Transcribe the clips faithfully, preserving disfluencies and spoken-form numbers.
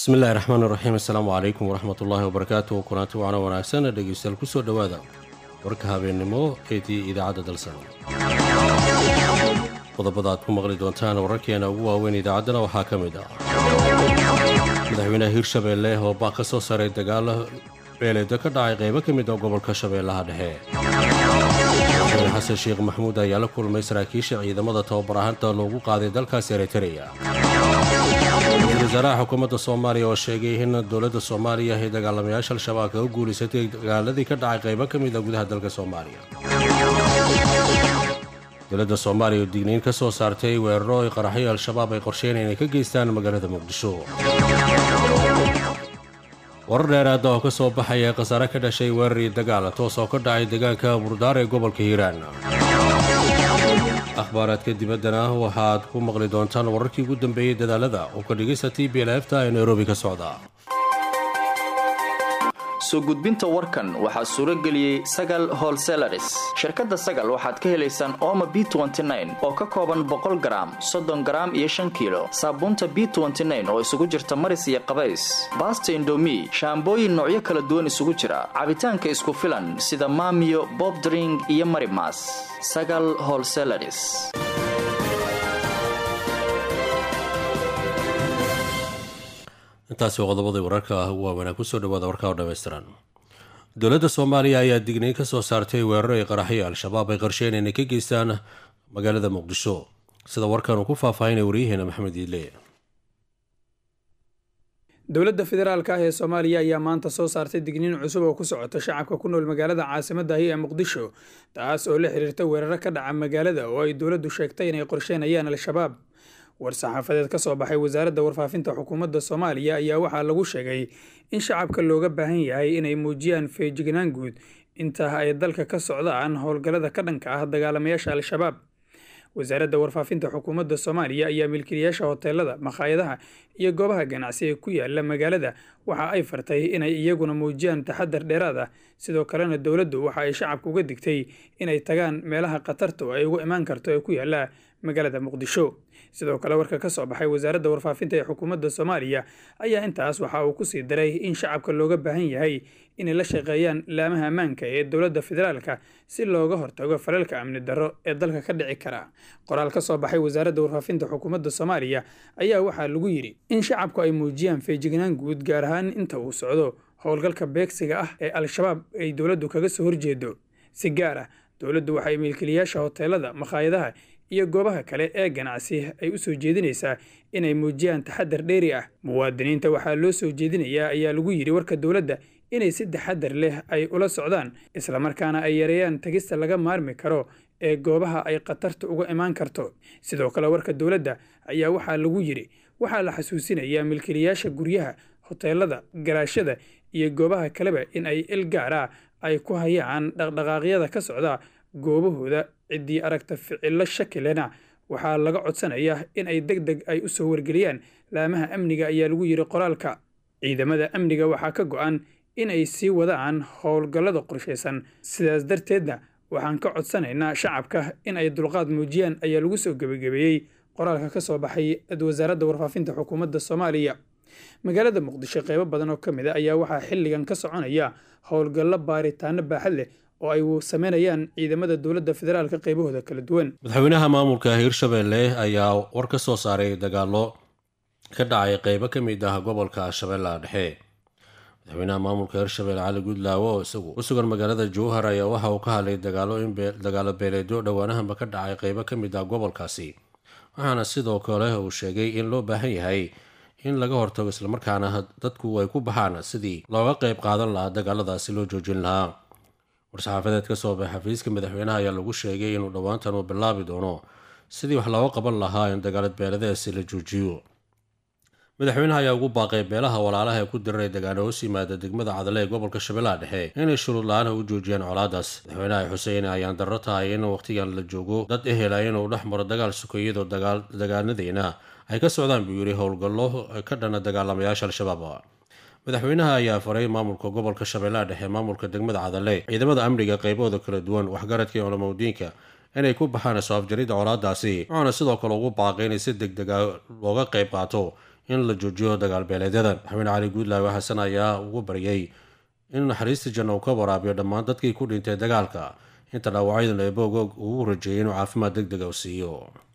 bismi illaahi raxmaani raxiim assalaamu calaykum waraxmatullaahi wabarakaatuh kulanti wacno wanaagsan dhegeystayaal kusoo dhowaada warka habeennimo eedii idaacadda dalsan qodobada aad ku maqli doontaan wararkeena ugu waaweyn idaacaddana waxaa ka mid ah madaxweynaha hirshabeelle oo baa ka soo saray dagaal beeleedo ka dhacay qaybo ka mid ah gobolka shabeellaha dhexe madaxweyne xasan sheekh maxamuud ayaa la kulmay saraakiisha ciidamada tababar ahaanta loogu qaaday dalkaas eritreya ra-iisul wasaaraha xukuumadda soomaaliya oo sheegay in dowladda soomaaliya ay dagaalamayaasha al-shabaab kaga guulaysatay dagaaladii ka dhacay qaybo ka mid ah gudaha dalka soomaaliya dowladda soomaaliya oo digniin ka soo saartay weeraro ay qaraxyo al-shabaab ay qorsheen inay ka geystaan magaalada muqdisho warar dheeraada oo ka soo baxaya khasaare ka dhashay weerar iyo dagaal toos oo ka dhacay deegaanka burdaar ee gobolka hiiraan akhbaaraadka dibaddana waxaad ku maqli doontaan wararkii ugu dambeeyey dadaalada oo ka dhigaysa t b l efta ee nairobi ka socda soo gudbinta warkan waxaa suuro geliyey sagal holselaris shirkadda sagal waxaad ka helaysaan ooma b oo ka kooban boqol garaam soddon garaam iyo shan kiilo saabuunta b oo isugu jirta maris iyo qabays baasta indomi shaambooyin noocyo kala duwan isugu jira cabitaanka isku filan sida maamiyo bobdring iyo marimas sagal holselaris intaasi waa qodobadii wararka ah ugu waaweynaa kusoo dhawaada warka oo dhammaystiran dowladda soomaaliya ayaa digniin ka soo saartay weeraro ay qaraxyo al-shabaab ay qorsheen inay ka geystaan magaalada muqdisho sida warkan uu ku faahfaahinay waryaheena maxamed iidle dowladda federaalka ah ee soomaaliya ayaa maanta soo saartay digniin cusub oo ku socota shacabka ku nool magaalada caasimaddahi ee muqdisho taas oo la xiriirta weeraro ka dhaca magaalada oo ay dowladdu sheegtay inay qorsheenayaan al-shabaab war-saxaafadeed ka soo baxay wasaaradda warfaafinta xukuumadda soomaaliya ayaa waxaa lagu sheegay in shacabka looga baahan yahay inay muujiyaan feejignaan guud inta ay dalka ka socdaan howlgallada ka dhanka ah dagaalamayaasha al-shabaab wasaaradda warfaafinta xukuumadda soomaaliya ayaa milkiilayaasha hoteelada makhaayadaha iyo goobaha ganacsi ee ku yaala magaalada waxa ay fartay inay iyaguna muujiyaan taxadar dheeraad ah sidoo kalena dowladdu waxa ay shacabka uga digtay inay tagaan meelaha khatarta oo ay ugu imaan karto ee ku yaala magaalada muqdisho sidoo kale warka ka soo baxay wasaaradda warfaafinta ee xukuumadda soomaaliya ayaa intaas waxa uu ku sii daray in shacabka looga baahan yahay inay la shaqeeyaan laamaha ammaanka ee dowladda federaalka si looga hortago falalka amni darro ee dalka ka dhici kara qoraal ka soo baxay wasaaradda warfaafinta xukuumadda soomaaliya ayaa waxaa lagu yidhi in shacabku ay muujiyaan feejignaan guud gaar ahaan inta uu socdo howlgalka beegsiga ah ee al-shabaab ay dowladdu kaga soo horjeedo si gaar ah dowladdu waxay milkiilayaasha hoteelada makhaayadaha iyo goobaha kale ee ganacsi ay u soo jeedinaysaa inay muujiyaan taxadar dheeri ah muwaadiniinta waxaa loo soo jeedinayaa ayaa lagu yidhi warka dowladda inay si taxadar leh ay ula socdaan islamarkaana ay yareeyaan tagista laga maarmi karo ee goobaha ay khatarta uga imaan karto sidoo kale warka dowladda ayaa waxaa lagu yidhi waxaa la xasuusinayaa milkiilayaasha guryaha hoteelada garaashada iyo goobaha kaleba in ay il gaar ah ay ku hayaan dhaqdhaqaaqyada ka socda goobahooda ciddii aragta ficillo shakilena waxaa laga codsanayaa in ay deg deg ay u soo wargeliyaan laamaha amniga ayaa lagu yidhi qoraalka ciidamada amniga waxaa ka go-an in ay sii wadaan howlgallada qorshaysan sidaas darteedna waxaan ka codsanaynaa shacabka in ay dulqaad muujiyaan ayaa lagu soo gebagabeeyey qoraalka ka soo baxay wasaaradda warfaafinta xukuumadda soomaaliya magaalada muqdisho qaybo badan oo ka mid a ayaa waxaa xilligan ka soconaya howlgallo baaritaano baaxad leh oo ay sameynayaan ciidamada dowladda federaalka qaybahooda kala duwan madaxweynaha maamulka hirshabeelle ayaa war ka soo saaray dagaallo ka dhacay qaybo ka mid ah gobolka shabeellaha dhexe madaxweynaha maamulka hirshabeelle cali gudlaawo oo isagu u sugan magaalada jowhar ayaa waxa uu ka hadlay dagaalo in dagaalo beeleedyo dhowaanahanba ka dhacay qaybo ka mid ah gobolkaasi waxaana sidoo kale uu sheegay in loo baahan yahay in laga hortago islamarkaana dadku ay ku baxaan sidii looga qayb qaadan lahaa dagaaladaasi loo joojin lahaa war-saxaafadeed ka soo baxay xafiiska madaxweynaha ayaa lagu sheegay inuu dhowaantan uu bilaabi doono sidii wax looga qaban lahaa in dagaalad beeladeesi la joojiyo madaxweynaha ayaa ugu baaqay beelaha walaalaha ee ku diriray dagaano hoos yimaada degmada cadale ee gobolka shabeellaha dhexe inay shuruud la-aan u joojiyaan colaadaas madaxweynaha xuseen ayaan darro tahay in wakhtigan la joogo dad ehela inuu dhex maro dagaal suko iyadoo dagaanadeena ay ka socdaan buu yidhi howlgallo ka dhana dagaalamayaasha al-shabaab madaxweynaha ayaa faray maamulka gobolka shabeellaha dhexe maamulka degmada cadale ciidamada amniga qaybahooda kala duwan waxgaradka iyo culamadiinka inay ku baxaan soo afjaridda colaadaasi waxaana sidoo kale ugu baaqay inay si deg dega looga qayb qaato in la joojiyo dagaalbeeleedyada. Madaxweyne cali guudlaawe xasan ayaa ugu baryay in naxariista janno uu ka waraabiyo dhammaan dadkii ku dhintay dagaalka, inta dhaawacyadan eeboog ugu rajeeyay inuu caafimaad degdeg ah siiyo.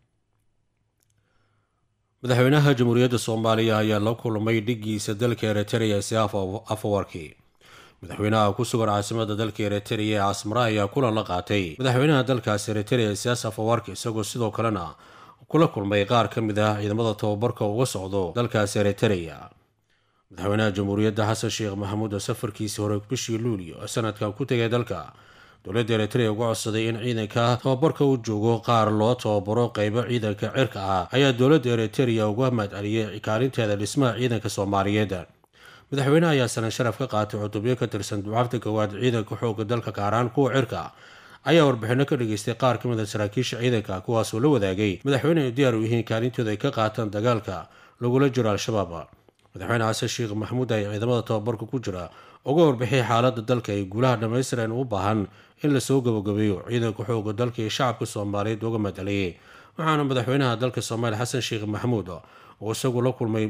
madaxweynaha jamhuuriyadda soomaaliya ayaa la kulmay dhigiisa dalka Eritrea Isaaf Afwerki. madaxweynaha ku sugan caasimada dalka Eritrea ee Asmara ayaa kulan la qaatay madaxweynaha dalkaas Eritrea Isaaf Afwerki, isagoo sidoo kalena kula kulmay qaar ka mid ah ciidamada tababarka uga socdo dalkaas Eritrea. madaxweynaha jamhuuriyadda xasan sheekh maxamuud oo safarkiisii hore bishii luulyo sanadkan ku tegay dalka dowladda Eritrea uga codsaday in ciidanka tababarka uu joogo qaar loo tababaro qaybo ciidanka cirka ah, ayaa dowladda Eritrea uga mahadceliyay kaalinteeda dhismaha ciidanka Soomaaliyeed. madaxweynaha ayaa sanan sharaf ka qaatay cutubyo ka tirsan ducaafta koowaad ciidanka xoogga dalka gaaraan kuwa cirka, ayaa warbixino ka dhageystay qaar ka mid ah saraakiisha ciidanka, kuwaasoo la wadaagay madaxweyne ay diyaar u yihiin kaalintooda ay ka qaataan dagaalka lagula jiro al-shabaab. madaxweyne xasan sheekh maxamuud ayaa ciidamada tababarka ku jira uga warbixiyay xaaladda dalka ay guulaha dhammaystiran u baahan in lasoo gabagabeeyo ciidanka xoogga dalka iyo shacabka Soomaaliyeed uga mahadceliyay. waxaana madaxweynaha dalka Soomaaliya xasan sheekh maxamuud oo isagu la kulmay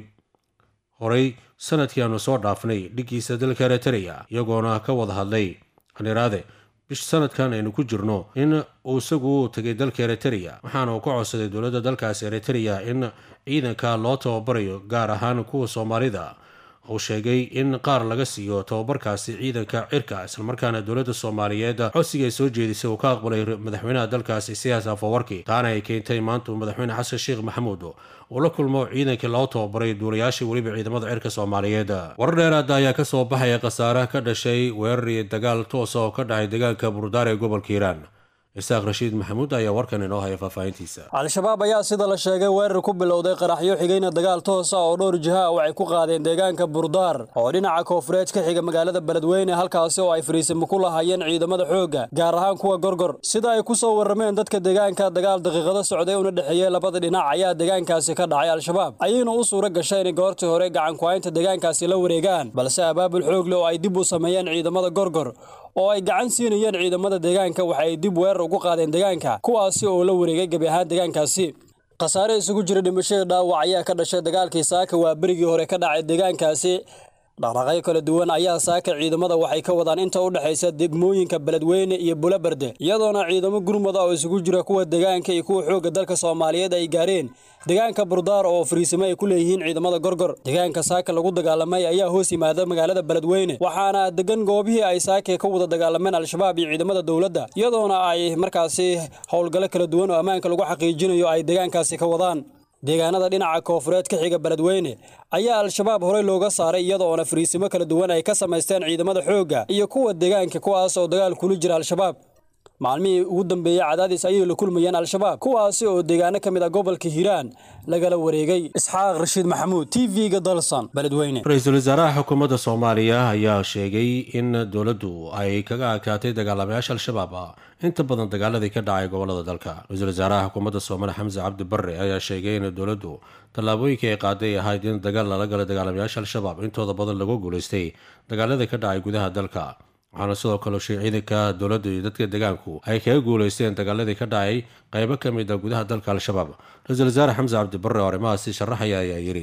horay sanadkii aanu soo dhaafnay dhigiisa dalka Eritrea, iyagoona ka wada hadlay aniraade bish sanadkan aynu ku jirno in uu isagu tagay dalka Eritrea, waxaana uu ka codsaday dowladda dalkaas Eritrea in ciidanka loo tababarayo gaar ahaan kuwa Soomaalida. uu sheegay in qaar laga siiyo tababarkaasi ciidanka cirka, islamarkaana dowladda Soomaaliyeed codsiga ay soo jeedisay uu ka aqbalay madaxweynaha dalkaasi Isaaf Afwerki. taana ay keentay maanta madaxweyne xasan sheekh maxamuud uu la kulmo ciidankii loo tababaray duulayaasha weliba ciidamada cirka Soomaaliyeed. warar dheeraad ayaa ka soo baxaya khasaare ka dhashay weerar iyo dagaal toos ah oo ka dhacay deegaanka Burdaar ee gobolka Hiiraan. isaaq rashiid maxamuud ayaa warkan inoo haya faahfaahintiisa. al-shabaab ayaa sida la sheegay weerar ku bilowday qaraxyo xigayna dagaal toos ah oo dhowr jiha ah waxay ku qaadeen deegaanka Burdaar oo dhinaca koonfureed ka xiga magaalada Beledweyne, halkaas oo ay fariisimo ku lahaayeen ciidamada xoogga gaar ahaan kuwa Gorgor. sida ay ku soo warrameen dadka deegaanka, dagaal daqiiqado socday una dhaxeeyay labada dhinac ayaa deegaankaasi ka dhacay. al-shabaab ayayna u suura gashay in goortii hore gacan ku haynta deegaankaasi la wareegaan, balse abaabul xoog leh oo ay dib u sameeyeen ciidamada Gorgor oo ay gacan siinayeen ciidamada deegaanka waxa ay dib weerar ugu qaadeen deegaanka, kuwaasi oo la wareegay gabi ahaan deegaankaasi. khasaare isugu jira dhimasho dhaawac ayaa ka dhashay dagaalkii saaka waa berigii hore ka dhacay deegaankaasi. dhaqdhaqaaqyo kala duwan ayaa saaka ciidamada waxay ka wadaan inta u dhaxaysa degmooyinka Beledweyne iyo Bulaberde, iyadoona ciidamo gurmada oo isugu jira kuwa deegaanka iyo kuwa xoogga dalka Soomaaliyeed ay gaareen deegaanka Burdaar oo fariisimo ay ku leeyihiin ciidamada Gorgor. deegaanka saaka lagu dagaalamay ayaa hoos yimaada magaalada Beledweyne, waxaana degan goobihii ay saaka ka wada dagaalameen al-shabaab iyo ciidamada dowladda, iyadoona ay markaasi howlgalo kala duwan oo ammaanka lagu xaqiijinayo ay deegaankaasi ka wadaan. deegaanada dhinaca koonfureed ka xiga Beledweyne ayaa al-shabaab horey looga saaray, iyadoona fariisimo kala duwan ay ka samaysteen ciidamada xoogga iyo kuwa deegaanka, kuwaas oo dagaal kula jira al-shabaab. maalmihii ugu dambeeyay cadaadis ayay la kulmayeen al-shabaab, kuwaasi oo deegaano ka mid ah gobolka Hiiraan lagala wareegay. isxaaq rashiid maxamuud, T V-ga Dalsan, Beledweyne. ra-iisul wasaaraha xukuumadda Soomaaliya ayaa sheegay in dowladdu ay kaga adkaatay dagaalamayaasha al-shabaab inta badan dagaaladii ka dhacay gobolada dalka. ra-iisul wasaaraha xukuumadda Soomaaliya Xamse Cabdi Barre ayaa sheegay in dowladdu tallaabooyinkii ay qaaday ahayd in dagaal lala galo dagaalamayaasha al-shabaab intooda badan lagu guulaystay dagaaladii ka dhacay gudaha dalka, waxaana sidoo kale sheegay ciidanka dowladda iyo dadka deegaanku ay kaga guulaysteen dagaaladii ka dhacay qaybo ka mid ah gudaha dalka al-shabaab. ra-iisul wasaare Xamse Cabdi Barre oo arrimahaasi sharaxaya ayaa yidhi,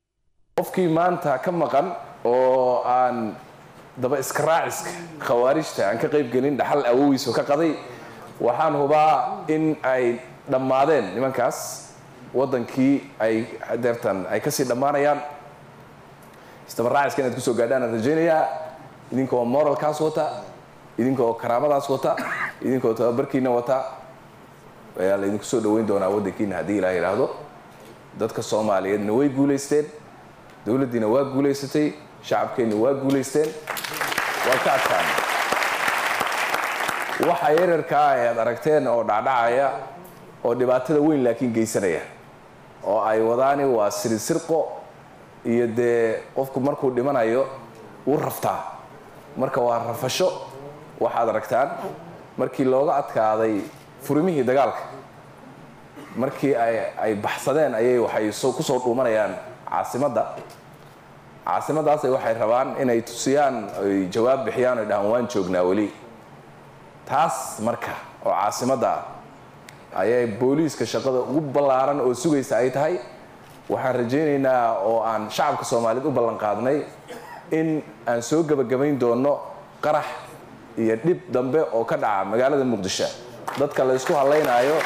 qofkii maanta ka maqan oo aan daba iska raaciska khawaarijta aan ka qayb gelin dhaxal awowiisu ka qaday, waxaan hubaa in ay dhammaadeen nimankaas, waddankii ay deertan ay kasii dhammaanayaan. isdaba raaciska inaad kusoo gaadhaan aan rajaynayaa, idinkoo moralkaas wata, idinkoo karaamadaas wata, idinkoo tababarkiina wata, ayaa la idinku soo dhaweyn doonaa waddankiina haddii ilaaha yidhaahdo. dadka Soomaaliyeedna way guulaysteen, dowladdiina waa guulaysatay, shacabkeenna waa guulaysteen, waa ka adkaan. waxa yararka ah ee aad aragteen oo dhacdhacaya oo dhibaatada weyn laakiin geysanaya oo ay wadaani waa sirsirqo iyo dee qofku markuu dhimanayo uu raftaa, marka waa rafasho. waxaad aragtaan markii looga adkaaday furimihii dagaalka, markii ay ay baxsadeen ayay waxay ku soo dhuumanayaan caasimadda. caasimadaasay waxay rabaan inay tusiyaan ay jawaab bixiyaan oo dhahan waan joognaa weli. taas marka oo caasimadda ayay booliiska shaqada ugu ballaaran oo sugaysa ay tahay waxaan rajaynaynaa oo aan shacabka soomaaliyeed u ballan qaadnay in aan soo gebagabayn doono qarax iyo dhib dambe oo ka dhaca magaalada muqdisho dadka la isku halaynaayo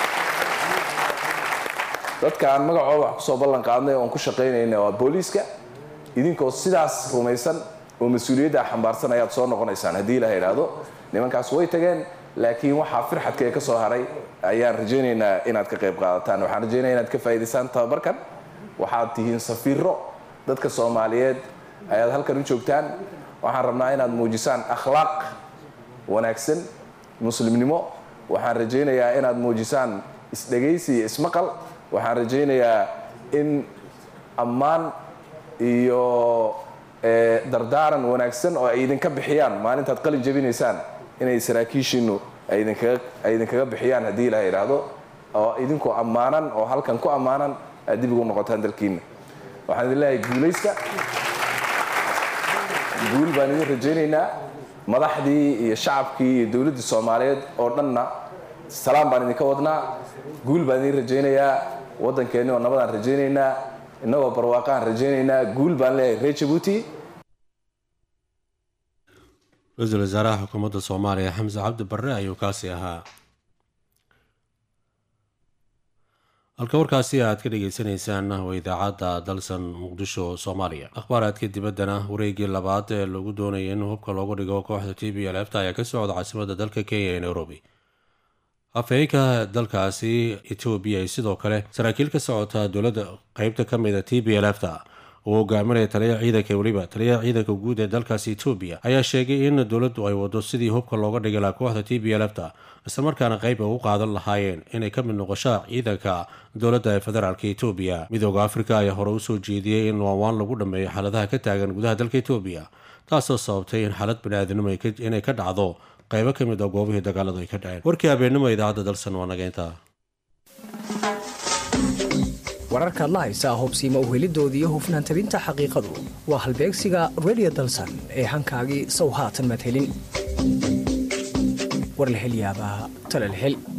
dadka aan magacooda wax kusoo ballan qaadnay oon ku shaqaynayna waa booliiska idinkoo sidaas rumaysan oo mas-uuliyadda xambaarsan ayaad soo noqonaysaan haddii ilaha idhaahdo nimankaas way tageen laakiin waxaa firxadka ee ka soo haray ayaan rajaynaynaa inaad ka qayb qaadataan waxaan rajaynaya inaad ka faa'iidaysaan tababarkan waxaad tihiin safiiro dadka soomaaliyeed ayaad halkan u joogtaan waxaan rabnaa inaad muujisaan akhlaaq wanaagsan muslimnimo waxaan rajaynayaa inaad muujisaan isdhegaysi iyo ismaqal waxaan rajaynayaa in ammaan iyo dardaaran wanaagsan oo ay idinka bixiyaan maalintaad qalin jabinaysaan inay saraakiishiinu ay idinkaga bixiyaan haddii ilaha idhaahdo oo idinkoo ammaanan oo halkan ku ammaanan aad dib ugu noqotaan dalkiina waxaan idin leeyahay guulaysta guul baan idin rajaynaynaa madaxdii iyo shacabkii iyo dowladdii soomaaliyeed oo dhanna salaam baan idinka wadnaa guul baan idin rajaynayaa waddankeenni oo nabadaan rajaynaynaa innagoo barwaaqaan rajaynaynaa guul baan leeyahay reer jabuuti ra-iisul wasaaraha xukuumadda soomaaliya xamse cabdi barre ayuu kaasi ahaa halka warkaasi aad ka dhagaysanaysaan waa idaacadda dalsan muqdisho soomaaliya akhbaaraadka dibaddana wareegii labaad ee lagu doonayay in hubka loogu dhigo kooxda t b l efta ayaa ka socda caasimadda dalka kenya ee nairobi afhayeenka dalkaasi etoobiya ay sidoo kale saraakiil ka socota dowladda qeybta ka mida t b l efta uu hogaaminaya taliyaha ciidanka weliba taliyaha ciidanka guud ee dalkaasi etoobiya ayaa sheegay in dowladdu ay wado sidii hubka looga dhigi lahaa kooxda t b l efta islamarkaana qayb ay u qaadan lahaayeen inay ka mid noqoshaa ciidanka dowladda ee federaalka etoobiya midooda afrika ayaa hore usoo jeediyey in waanwaan lagu dhammeeyo xaaladaha ka taagan gudaha dalka etoobiya taasoo sababtay in xaalad bani-aadnimo inay ka dhacdo qaybo ka mid a goobihii dagaaladu ay ka dhaceen warkii habeennimo idaacadda dalsan waa nageynta wararkaad la haysaa hubsiima uhelidoodii iyo hufnaan tabinta xaqiiqadu waa halbeegsiga radio dalsan ee hankaagii sow haatan madhelin warlahelyaabaha talalhel